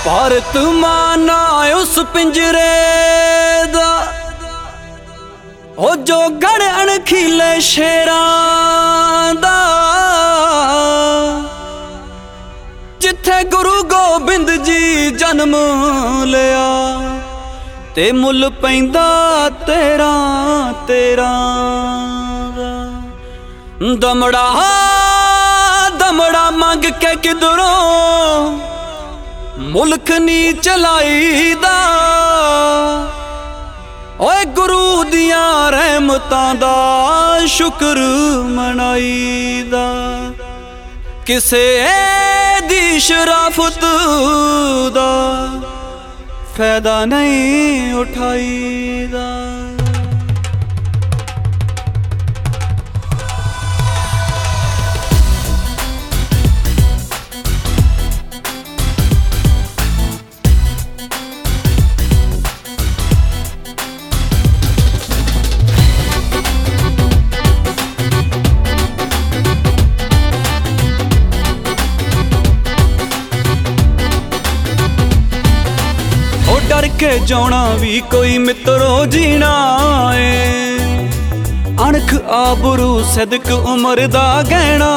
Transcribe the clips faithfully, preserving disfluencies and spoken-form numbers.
ਭਾਰਤ ਮਾਨਾ उस पिंजरे दा ओ जो गण अणखीले शेरां दा जिथे गुरु गोबिंद जी जन्म लिया ते मुल पैंदा तेरा तेरा दमड़ा दमड़ा मंग के किधरों मुल्क नी चलाईदा ओए गुरु दिया रहमतां दा शुक्र मनाईदा किसे दी शराफत दा फायदा नहीं उठाईदा। डर के जाना भी कोई मित्रो जीना है अणख आबरू सदक उम्र दा गहना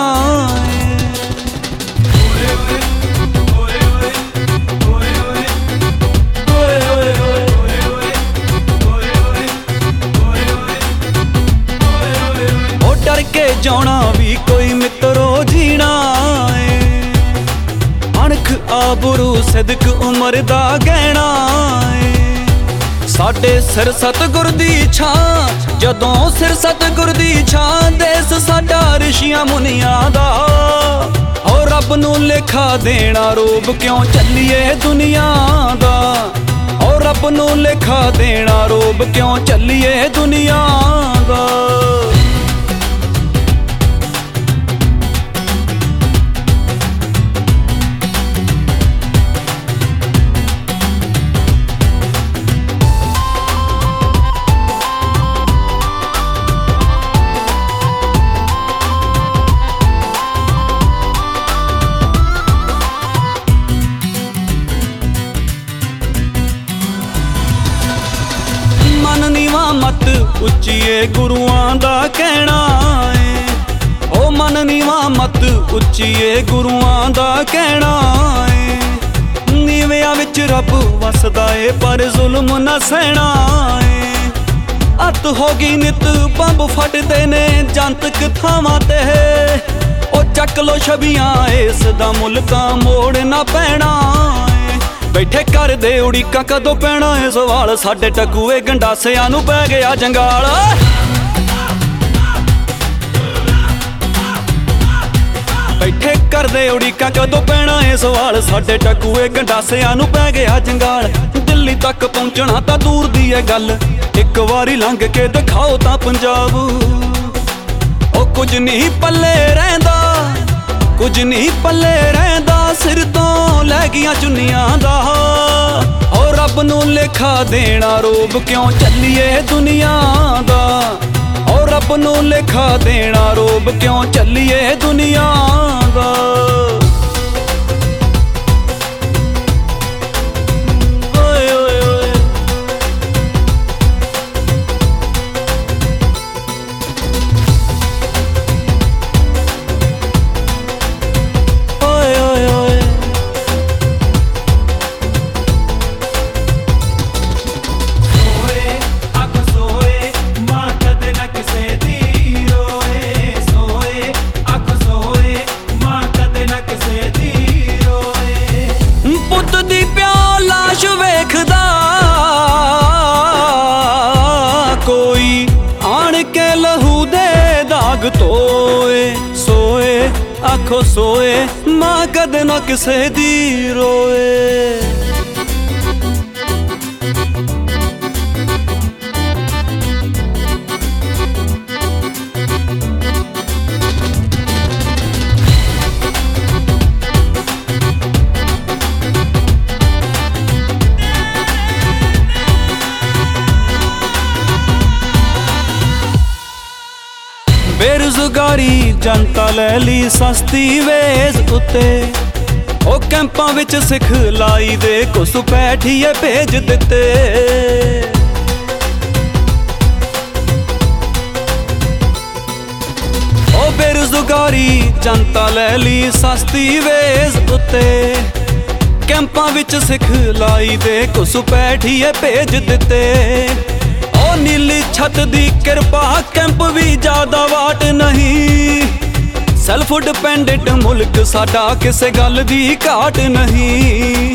ओ डर के जाना भी कोई मित्रो जीना है अणख आबरू सदक उम्र दा गहना साडे सिर सतगुर दी छां जदों सिर सतगुर दी छां देस साडा ऋषियां मुनियां दा और रब नूं लेखा देना रूप क्यों चलिए दुनिया दा और रब नूं लेखा देना रूप क्यों चलिए दुनिया दा। मत उच्चीए गुरुआं दा कहना है ओ मन नीवा मत उच्चीए गुरुआं दा कहना है नीवियां विच रब वसदा है पर जुल्म ना सहना है अत होगी नित बंब फटदे ने जंतक थावां ते ओ चक लो छबियां इस दा मुल तां मोड़ ना पैना बैठे कर दे उड़ीका कदों पैना है सवाल साडे टकूए गंडासियां नूं पै गया जंगाल बैठे कर दे उड़ीका कदों पैना है सवाल साडे टकूए गंडासियां नूं पै गया जंगाल दिल्ली तक पहुंचना तां दूर दी है गल एक वारी लंघ के दिखाओ तां पंजाब ओ कुछ नहीं पल्ले रहिंदा कुछ नहीं पल्ले रहिंदा सिर तो लै गईयां चुन्नियां दा और रब नूं लेखा देना रूप क्यों चलिए दुनिया दा और रब नूं लेखा देना रूप क्यों चलिए दुनिया दा। कोई आण के लहू दे दाग तोए सोए आखो सोए मां कदे ना किसे दी रोए। बेरोजगारी जनता ले ली सस्ती वेज उत्ते ओ कैंपां विच सिखलाई दे घुसपैठिए भेज दिते। ओ बेरोजगारी जनता लै ली सस्ती वेज उत्ते, कैंपां विच सिखलाई दे घुसपैठिए भेज दिते। ओ नीली छत दी किरपा कैंप भी ज्यादा वाट नहीं, सैल्फ डिपेंडेंट मुल्क साडा किसे गल दी घाट नहीं।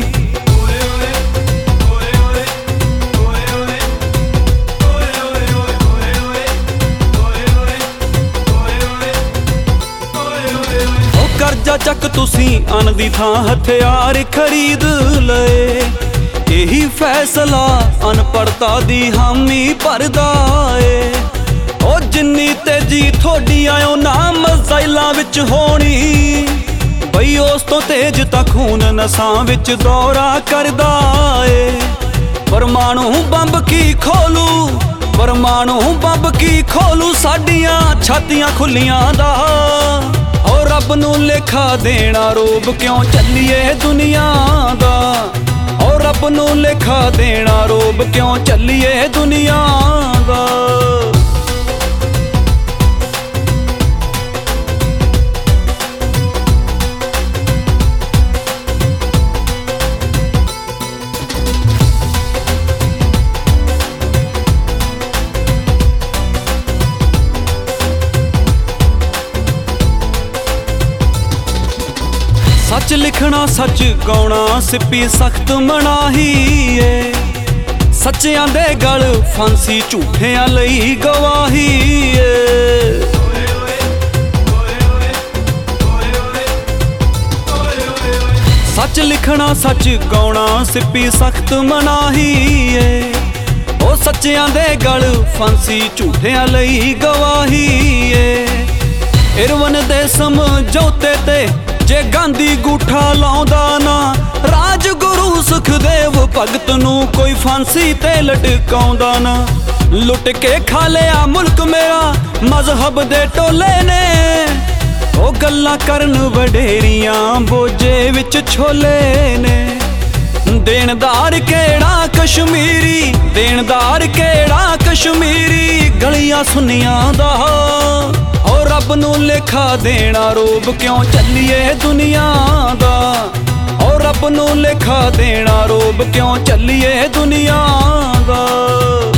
ओ करजा चक तुसी अन दी थां हथियार खरीद लए, यही फैसला अनपढ़ता दी हामी भरदा ए। ओ जिन्नी तेजी थोड़ी आयो ना मज़ाइलां विच होनी, बई उस तो तेज तां खून नसां विच दौरा करदा ए। परमाणु बंब की खोलू, परमाणु बंब की खोलू साडियां छातियां खुलियां दा। ओ रब नूं लेखा देना रोब क्यों चलिए दुनिया दा, ओ रब नूं लेखा देना रोब क्यों चलिए दुनिया दा। सच लिखना सच गाउणा सिप्पी सख्त मनाही ए, सच्चियां दे गल फांसी झूठियां लई गवाही ए। सच लिखना सच गाउणा सिप्पी सख्त मनाही ए, ओ सच्चियां दे गल फांसी झूठियां लई गवाही ए। इरवन दे समझौते ते जे गांधी गूठा लाउंदा ना, राजगुरु सुखदेव भगत नूं कोई फांसी ते लटकाउंदा ना। लुट के खा लिया मुल्क मेरा मजहब दे टोले ने, ओ गल्लां करन वडेरियां बोझे विच छोले ने। देनदार केड़ा कश्मीरी, देनदार केड़ा कश्मीरी गलियां सुनियां दा। ओ रब नूं लेखा देना रोब क्यों चलिए दुनिया दा, ओ रब नूं लेखा देना रोब क्यों चलिए दुनिया दा।